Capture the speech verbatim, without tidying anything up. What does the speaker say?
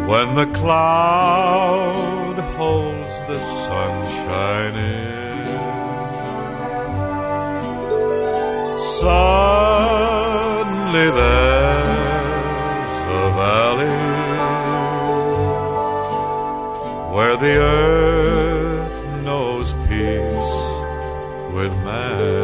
when the cloud holds the sunshine in. Suddenly there's a valley where the earth knows peace with man.